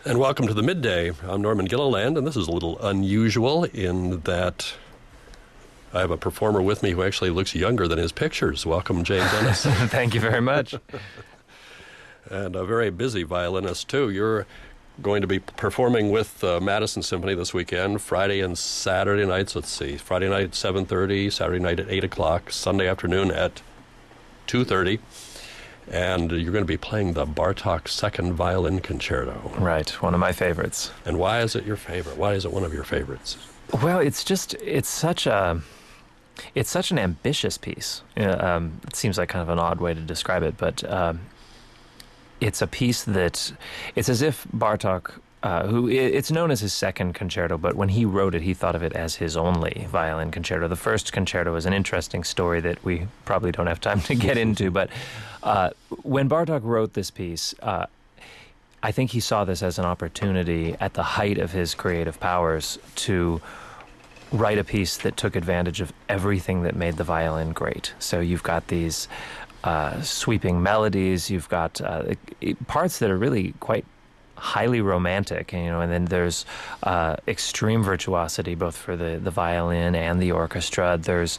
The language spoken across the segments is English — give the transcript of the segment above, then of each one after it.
And welcome to the Midday. I'm Norman Gilliland, and this is a little unusual in that I have a performer with me who actually looks younger than his pictures. Welcome, Jane Dennis. Thank you very much. And a very busy violinist, too. You're going to be performing with Madison Symphony this weekend, Friday and Saturday nights. Let's see, Friday night at 7:30, Saturday night at 8 o'clock, Sunday afternoon at 2:30. And you're going to be playing the Bartók Second Violin Concerto. Right, one of my favorites. And why is it your favorite? Why is it one of your favorites? Well, it's such an ambitious piece. It seems like kind of an odd way to describe it, but it's a piece that, it's as if Bartók, it's known as his second concerto, but when he wrote it, he thought of it as his only violin concerto. The first concerto is an interesting story that we probably don't have time to get into, but when Bartók wrote this piece, I think he saw this as an opportunity at the height of his creative powers to write a piece that took advantage of everything that made the violin great. So you've got these sweeping melodies, you've got parts that are really quite highly romantic, and then there's extreme virtuosity both for the violin and the orchestra. There's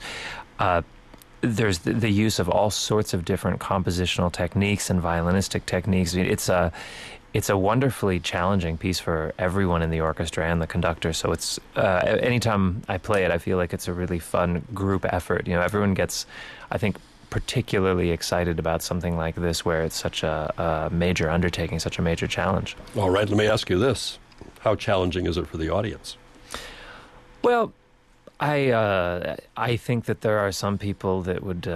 the use of all sorts of different compositional techniques and violinistic techniques. It's a wonderfully challenging piece for everyone in the orchestra and the conductor. So it's anytime I play it, I feel like it's a really fun group effort. Everyone gets, I think, particularly excited about something like this where it's such a major undertaking, such a major challenge. All right, let me ask you this. How challenging is it for the audience? Well, I think that there are some people that would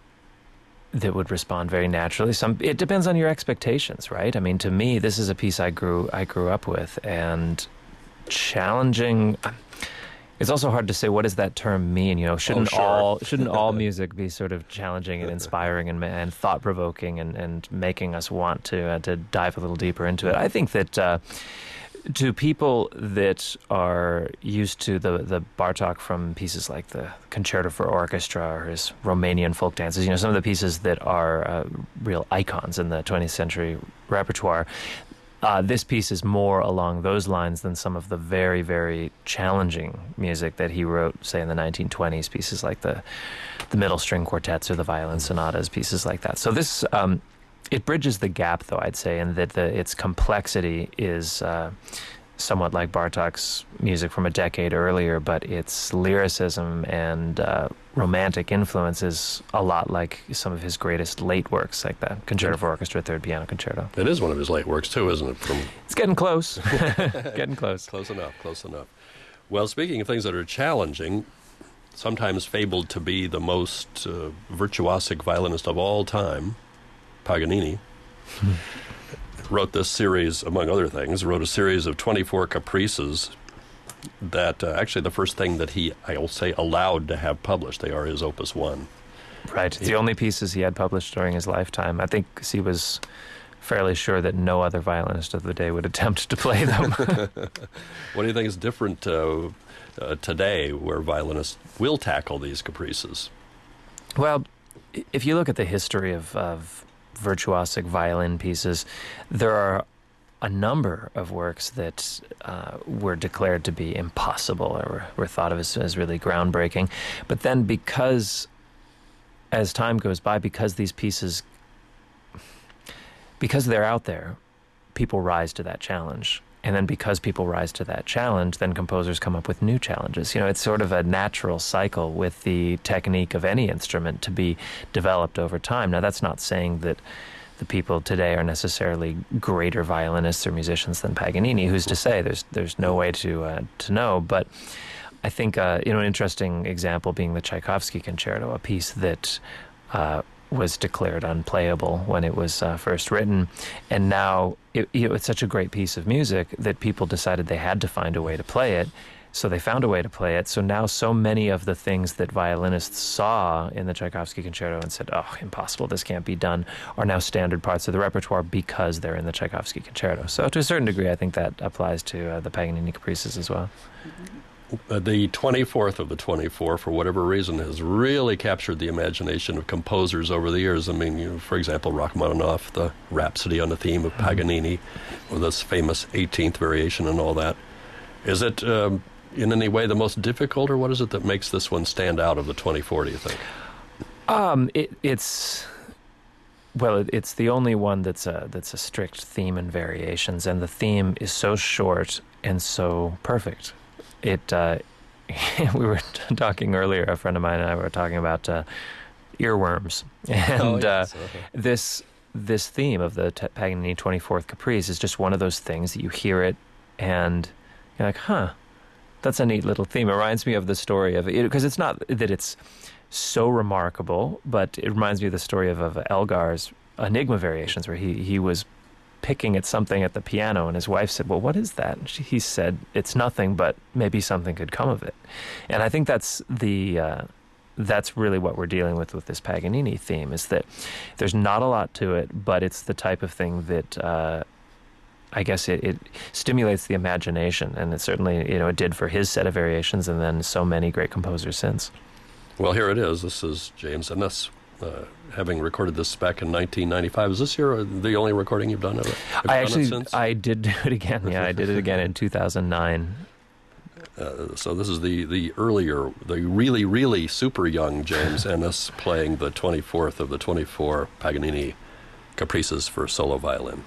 respond very naturally. It depends on your expectations, right? I mean, to me, this is a piece I grew up with, and challenging. It's also hard to say, what does that term mean? Shouldn't all music be sort of challenging and inspiring and thought provoking and making us want to dive a little deeper into it? I think that to people that are used to the Bartók from pieces like the Concerto for Orchestra or his Romanian folk dances, some of the pieces that are real icons in the 20th century repertoire. This piece is more along those lines than some of the very, very challenging music that he wrote, say, in the 1920s, pieces like the middle string quartets or the violin sonatas, pieces like that. So this, it bridges the gap, though, I'd say, in that its complexity is somewhat like Bartók's music from a decade earlier, but its lyricism and romantic influence is a lot like some of his greatest late works, like the Concerto for Orchestra, Third Piano Concerto. It is one of his late works, too, isn't it? It's getting close. Getting close. Close enough. Well, speaking of things that are challenging, sometimes fabled to be the most virtuosic violinist of all time, Paganini, wrote this series, among other things, wrote a series of 24 caprices that actually the first thing that I will say, allowed to have published. They are his Opus 1. Right. It's the only pieces he had published during his lifetime. I think he was fairly sure that no other violinist of the day would attempt to play them. What do you think is different today where violinists will tackle these caprices? Well, if you look at the history of virtuosic violin pieces, there are a number of works that were declared to be impossible or were thought of as really groundbreaking. But then as time goes by, because these pieces, because they're out there, people rise to that challenge. And then because people rise to that challenge, then composers come up with new challenges. It's sort of a natural cycle with the technique of any instrument to be developed over time. Now, that's not saying that the people today are necessarily greater violinists or musicians than Paganini. Who's to say? There's no way to know. But I think an interesting example being the Tchaikovsky Concerto, a piece that was declared unplayable when it was first written, and now it's such a great piece of music that people decided they had to find a way to play it. So they found a way to play it. So now so many of the things that violinists saw in the Tchaikovsky Concerto and said, oh, impossible, this can't be done, are now standard parts of the repertoire because they're in the Tchaikovsky Concerto. So to a certain degree, I think that applies to the Paganini Caprices as well. The 24th of the 24, for whatever reason, has really captured the imagination of composers over the years. I mean, for example, Rachmaninoff, the Rhapsody on the theme of Paganini, or this famous 18th variation and all that. Is it in any way the most difficult, or what is it that makes this one stand out of the 24, do you think? It's the only one that's a strict theme and variations, and the theme is so short and so perfect. We were talking earlier, a friend of mine and I were talking about earworms, and this theme of the Paganini 24th Caprice is just one of those things that you hear it and you're like, huh, that's a neat little theme. It reminds me of the story of it, because it's not that it's so remarkable, but it reminds me of the story of Elgar's Enigma variations, where he was picking at something at the piano, and his wife said, well, what is that? And he said, it's nothing, but maybe something could come of it. And I think that's really what we're dealing with this Paganini theme, is that there's not a lot to it, but it's the type of thing that I guess it stimulates the imagination, and it certainly, it did for his set of variations, and then so many great composers since. Well, here it is. This is James Ennis, having recorded this back in 1995. Is this the only recording you've done of it? I did do it again. Yeah, I did it again in 2009. So this is the earlier, the really, really super young James Ennis playing the 24th of the 24 Paganini Caprices for solo violin.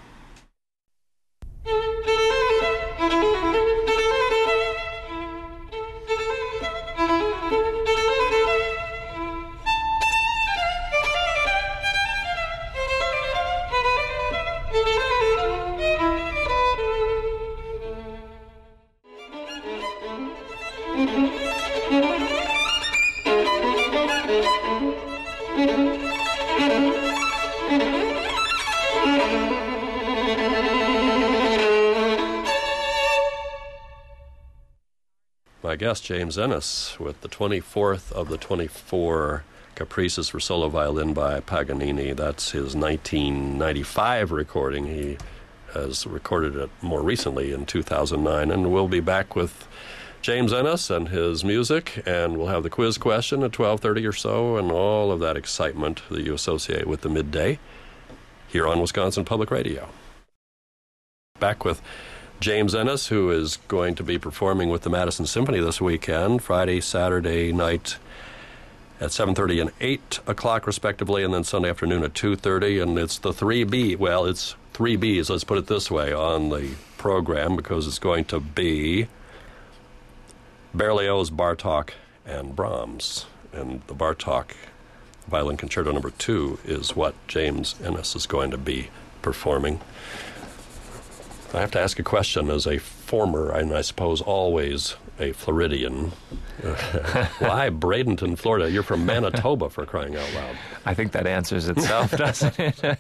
My guest, James Ennis, with the 24th of the 24 Caprices for solo violin by Paganini. That's his 1995 recording. He has recorded it more recently in 2009, and we'll be back with James Ennis and his music, and we'll have the quiz question at 12:30 or so, and all of that excitement that you associate with the midday here on Wisconsin Public Radio. Back with James Ennis, who is going to be performing with the Madison Symphony this weekend, Friday, Saturday night at 7:30 and 8 o'clock, respectively, and then Sunday afternoon at 2:30. And it's the 3B, well, it's 3 Bs, let's put it this way, on the program, because it's going to be Berlioz, Bartók, and Brahms. And the Bartók Violin Concerto No. 2 is what James Ennis is going to be performing. I have to ask a question as a former, and I suppose always a Floridian. Why Bradenton, Florida? You're from Manitoba, for crying out loud. I think that answers itself, doesn't it?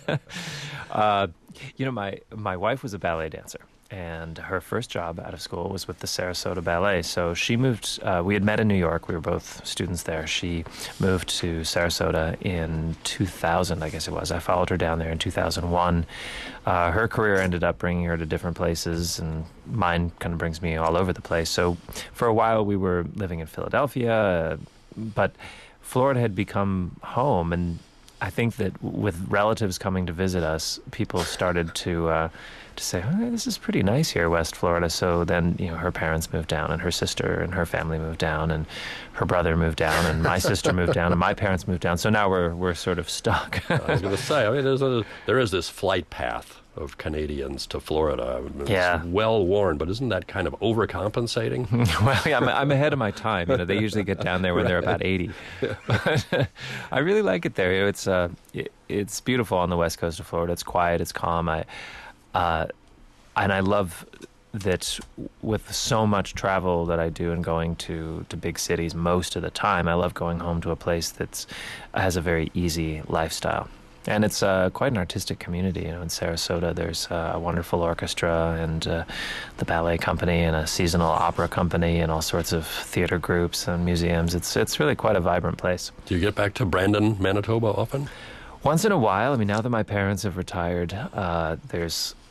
My wife was a ballet dancer, and her first job out of school was with the Sarasota Ballet. So she moved, we had met in New York. We were both students there. She moved to Sarasota in 2000, I guess it was. I followed her down there in 2001. Her career ended up bringing her to different places, and mine kind of brings me all over the place. So for a while we were living in Philadelphia, but Florida had become home, and I think that with relatives coming to visit us, people started to say, oh, this is pretty nice here, West Florida. So then, her parents moved down, and her sister and her family moved down, and her brother moved down, and my sister moved down, and my parents moved down. So now we're sort of stuck. I was going to say, there is this flight path of Canadians to Florida. It's well worn, but isn't that kind of overcompensating? Well, yeah, I'm ahead of my time. They usually get down there when they're about 80. But I really like it there. It's beautiful on the west coast of Florida. It's quiet. It's calm. And I love that with so much travel that I do and going to big cities most of the time, I love going home to a place that has a very easy lifestyle. And it's quite an artistic community. In Sarasota, there's a wonderful orchestra and the ballet company and a seasonal opera company and all sorts of theater groups and museums. It's really quite a vibrant place. Do you get back to Brandon, Manitoba often? Once in a while. Now that my parents have retired,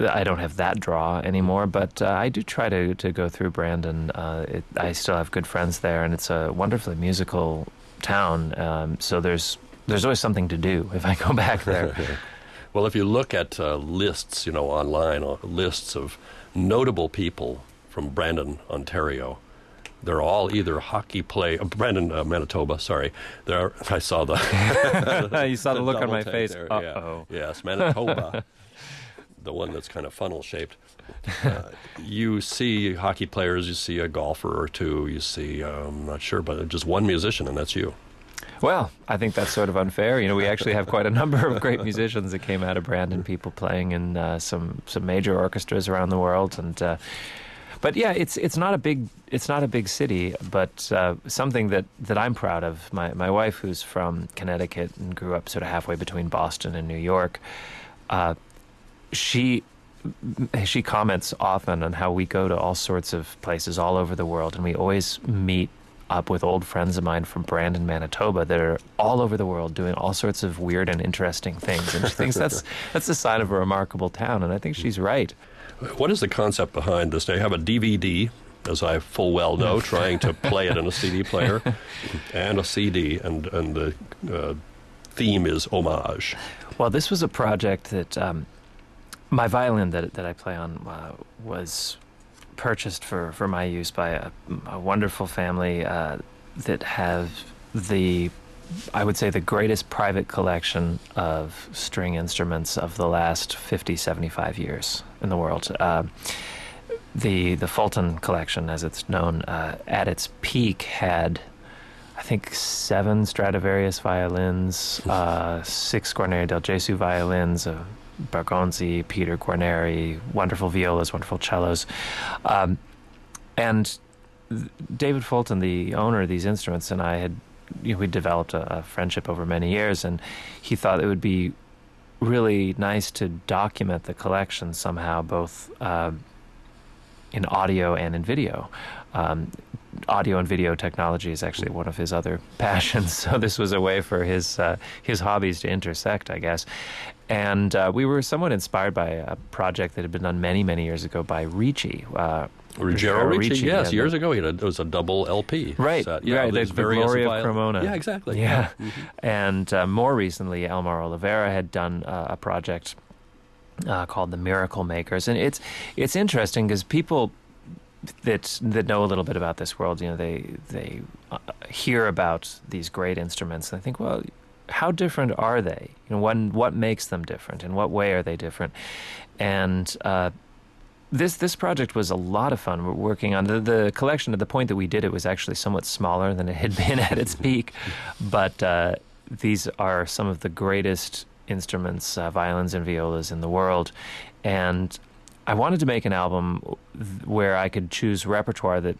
I don't have that draw anymore, but I do try to go through Brandon. I still have good friends there, and it's a wonderfully musical town. So there's always something to do if I go back there. Well, if you look at lists, online, lists of notable people from Brandon, Ontario, they're all either hockey Brandon, Manitoba, sorry. I saw the... You saw the look on my face. There. Uh-oh. Yeah. Yes, Manitoba, the one that's kind of funnel-shaped. You see hockey players, you see a golfer or two, you see, I'm not sure, but just one musician, and that's you. Well, I think that's sort of unfair. We actually have quite a number of great musicians that came out of Brandon, people playing in some major orchestras around the world, and... But yeah, it's not a big city, but something that I'm proud of. My wife, who's from Connecticut and grew up sort of halfway between Boston and New York, she comments often on how we go to all sorts of places all over the world, and we always meet up with old friends of mine from Brandon, Manitoba, that are all over the world doing all sorts of weird and interesting things. And she thinks that's a sign of a remarkable town, and I think she's right. What is the concept behind this? They have a DVD, as I full well know, trying to play it in a CD player, and a CD, and the theme is homage. Well, this was a project that my violin that I play on was purchased for my use by a wonderful family that have I would say the greatest private collection of string instruments of the last 50, 75 years in the world. The Fulton collection, as it's known, at its peak had, I think, 7 Stradivarius violins, 6 Guarneri del Gesù violins, Bergonzi, Peter Guarneri, wonderful violas, wonderful cellos. And David Fulton, the owner of these instruments, and I had we developed a friendship over many years, and he thought it would be really nice to document the collection somehow, both in audio and in video. Audio and video technology is actually one of his other passions, so this was a way for his hobbies to intersect, I guess. And we were somewhat inspired by a project that had been done many, many years ago by Ricci. Ruggero Ricci, yes, years ago it was a double LP. Right, set. Yeah, the Glory of Cremona. Yeah, exactly. Yeah, and more recently, Elmar Oliveira had done a project called The Miracle Makers, and it's interesting because people that know a little bit about this world, they hear about these great instruments, and they think, well, how different are they? What makes them different? In what way are they different? And This project was a lot of fun. We're working on the collection. At the point that we did it was actually somewhat smaller than it had been at its peak, but these are some of the greatest instruments, violins and violas in the world, and I wanted to make an album where I could choose repertoire that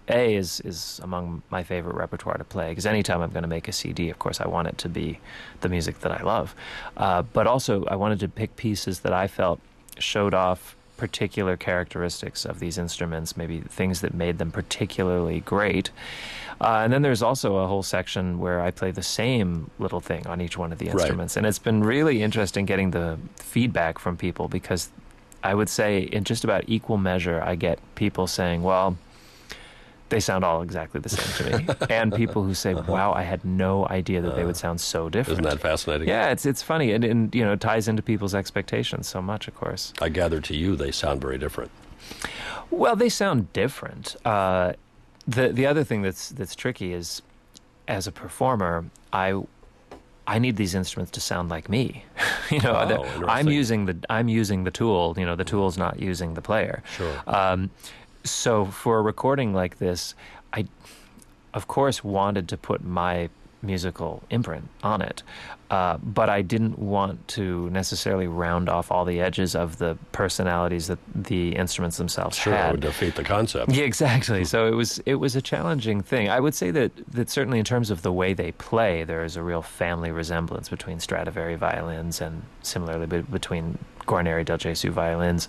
is among my favorite repertoire to play, because anytime I'm going to make a CD, of course, I want it to be the music that I love, but also I wanted to pick pieces that I felt showed off particular characteristics of these instruments, maybe things that made them particularly great. And then there's also a whole section where I play the same little thing on each one of the instruments. Right. And it's been really interesting getting the feedback from people, because I would say in just about equal measure I get people saying, well, they sound all exactly the same to me. And people who say, wow, I had no idea that they would sound so different. Isn't that fascinating? Yeah, it's funny. And it ties into people's expectations so much, of course. I gather to you they sound very different. Well, they sound different. The other thing that's tricky is, as a performer, I need these instruments to sound like me. I'm using the tool. The tool's not using the player. Sure. So for a recording like this, I, of course, wanted to put my musical imprint on it, but I didn't want to necessarily round off all the edges of the personalities that the instruments themselves had. Sure, it would defeat the concept. Yeah, exactly. So it was a challenging thing. I would say that certainly in terms of the way they play, there is a real family resemblance between Stradivari violins and similarly between Guarneri del Gesù violins.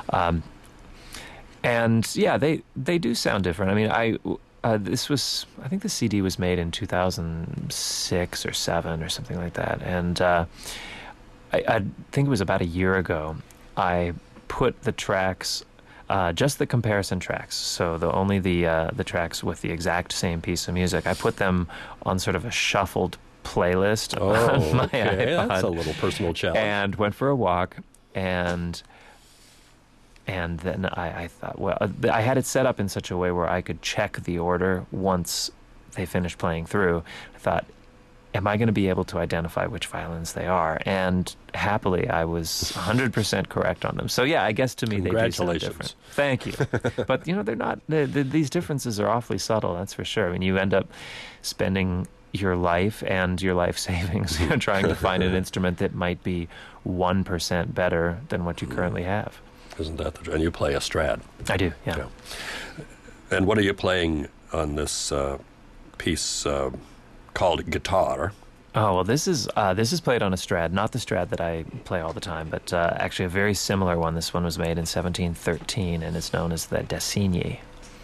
And yeah, they do sound different. I mean, I think the CD was made in 2006 or 7 or something like that. And I think it was about a year ago, I put the tracks, just the comparison tracks, so only the tracks with the exact same piece of music, I put them on sort of a shuffled playlist on my iPod. That's a little personal challenge. And went for a walk, and then I thought, well, I had it set up in such a way where I could check the order once they finished playing through. I thought, am I going to be able to identify which violins they are? And happily, I was 100% correct on them. So yeah, I guess to me they do sound different. Thank you. But they're not. These differences are awfully subtle. That's for sure. I mean, you end up spending your life and your life savings trying to find an instrument that might be 1% better than what you currently have. Isn't that and you play a Strad? I do, yeah. And what are you playing on this piece called Guitar? Oh, well, this is played on a Strad, not the Strad that I play all the time, but actually a very similar one. This one was made in 1713, and it's known as the Dassigny.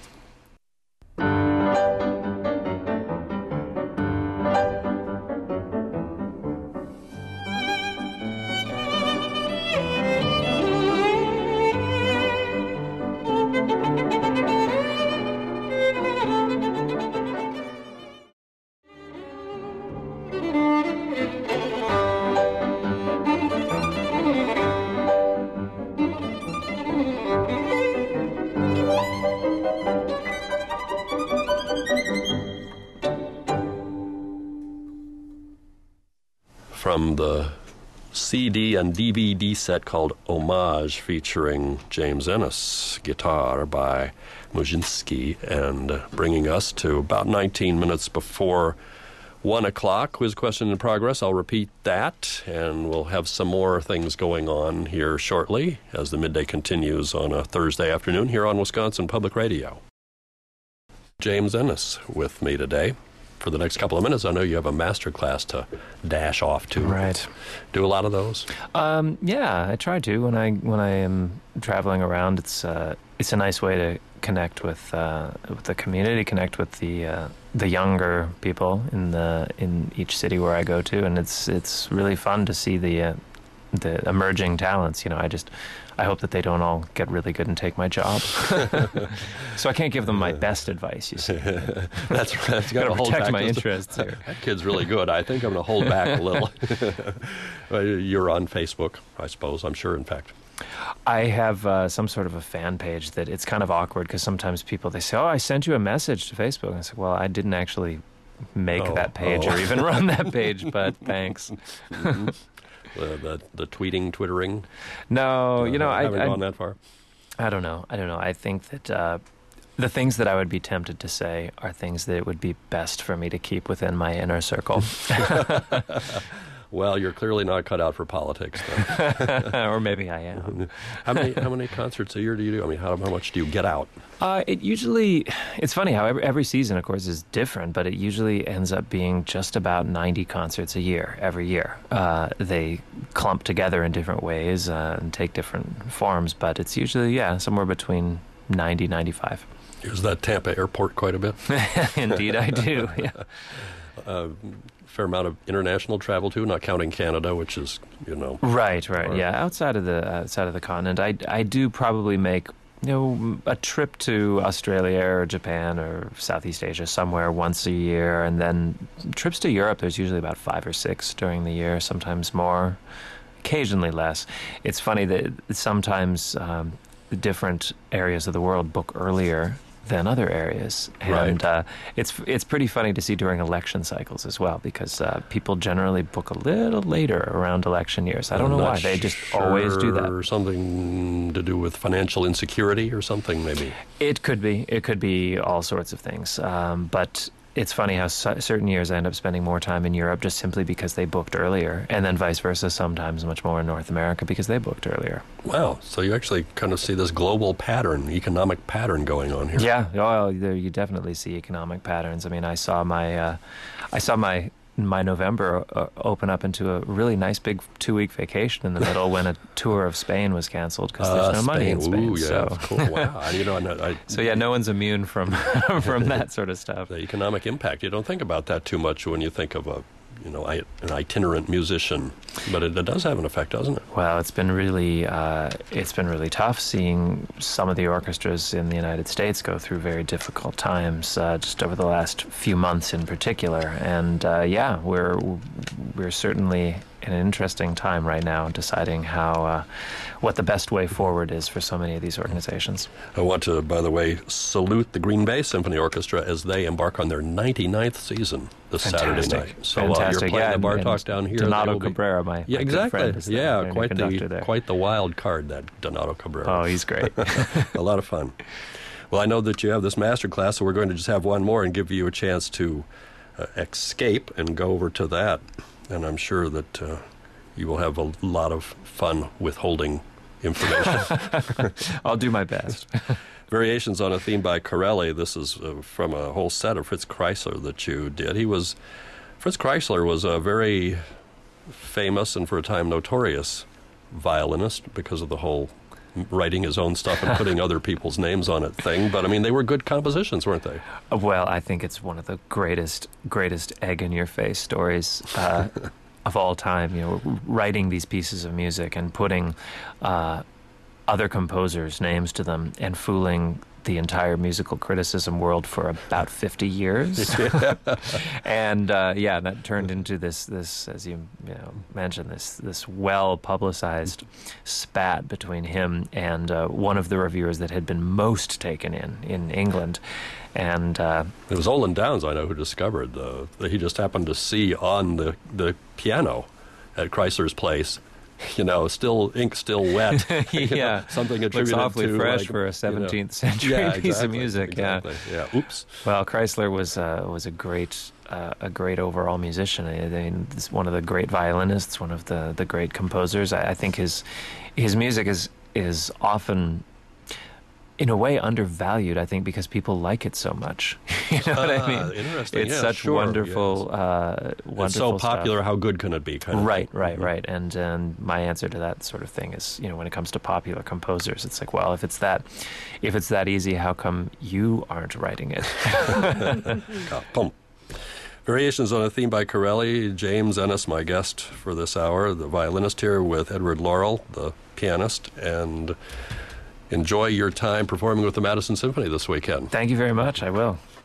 From the CD and DVD set called Homage, featuring James Ennis, Guitar by Muszynski, and bringing us to about 19 minutes before 1 o'clock. Quiz question in progress. I'll repeat that, and we'll have some more things going on here shortly as the midday continues on a Thursday afternoon here on Wisconsin Public Radio. James Ennis with me today. For the next couple of minutes, I know you have a master class to dash off to. Right. Do a lot of those? Yeah, I try to. When I am traveling around, it's a nice way to connect with the community, connect with the younger people in each city where I go to, and it's really fun to see the emerging talents. I hope that they don't all get really good and take my job. So I can't give them my best advice, you see. That's right. Got to protect my interests here. That kid's really good. I think I'm going to hold back a little. You're on Facebook, I suppose. I'm sure, in fact. I have some sort of a fan page that it's kind of awkward because sometimes people, they say, oh, I sent you a message to Facebook. And I say, well, I didn't actually make that page or even run that page, but thanks. Mm-hmm. The tweeting, twittering? No, I haven't gone that far. I don't know. I think that the things that I would be tempted to say are things that it would be best for me to keep within my inner circle. Well, you're clearly not cut out for politics, though. Or maybe I am. How many concerts a year do you do? I mean, how much do you get out? It's funny how every season, of course, is different, but it usually ends up being just about 90 concerts a year, every year. They clump together in different ways and take different forms, but it's usually, somewhere between 90, 95. Use that Tampa airport quite a bit? Indeed, I do, yeah. Fair amount of international travel too, not counting Canada, which is right. Yeah, outside of the continent, I do probably make a trip to Australia or Japan or Southeast Asia somewhere once a year, and then trips to Europe. There's usually about 5 or 6 during the year, sometimes more, occasionally less. It's funny that sometimes different areas of the world book earlier than other areas, and it's pretty funny to see during election cycles as well, because people generally book a little later around election years. I don't know why, they just always do that. Or something to do with financial insecurity or something, maybe. It could be all sorts of things, but it's funny how certain years I end up spending more time in Europe just simply because they booked earlier, and then vice versa, sometimes much more in North America because they booked earlier. Wow, so you actually kind of see this global pattern, economic pattern going on here. Yeah, well, you definitely see economic patterns. I mean, I saw my November open up into a really nice big 2-week vacation in the middle when a tour of Spain was canceled because there's no money in Spain. Ooh, yeah, so. Cool. Wow. So yeah, no one's immune from from that sort of stuff. The economic impact. You don't think about that too much when you think of a an itinerant musician, but it does have an effect, doesn't it? Well, it's been really tough seeing some of the orchestras in the United States go through very difficult times, just over the last few months in particular. And we're certainly in an interesting time right now, deciding what the best way forward is for so many of these organizations. I want to, by the way, salute the Green Bay Symphony Orchestra as they embark on their 99th season this Saturday night. So Fantastic. you're playing the Bartok down here. Donato Cabrera, my exactly. good friend, is quite the wild card, that Donato Cabrera. Oh, he's great. A lot of fun. Well, I know that you have this master class, so we're going to just have one more and give you a chance to escape and go over to that. And I'm sure that you will have a lot of fun withholding information. I'll do my best. Variations on a Theme by Corelli. This is from a whole set of Fritz Kreisler that you did. Fritz Kreisler was a very famous and for a time notorious violinist because of the whole writing his own stuff and putting other people's names on it thing. But, I mean, they were good compositions, weren't they? Well, I think it's one of the greatest egg-in-your-face stories of all time, writing these pieces of music and putting other composers' names to them and fooling the entire musical criticism world for about 50 years. And that turned into this as you mentioned, this well-publicized spat between him and one of the reviewers that had been most taken in England. And it was Olin Downs, I know, who discovered that he just happened to see on the piano at Chrysler's place, ink still wet. Something attributed looks awfully to fresh for a 17th century piece of music. Exactly. Yeah. Oops. Well, Kreisler was a great overall musician. I mean, he's one of the great violinists, one of the great composers. I think his music is often, in a way, undervalued, I think, because people like it so much. You know what I mean? Interesting. It's such wonderful, wonderful It's so popular, stuff. How good can it be? Kind of right. thing. And my answer to that sort of thing is, when it comes to popular composers, it's like, well, if it's that easy, how come you aren't writing it? Boom. Variations on a Theme by Corelli. James Ennis, my guest for this hour, the violinist here with Edward Laurel, the pianist, and enjoy your time performing with the Madison Symphony this weekend. Thank you very much. I will.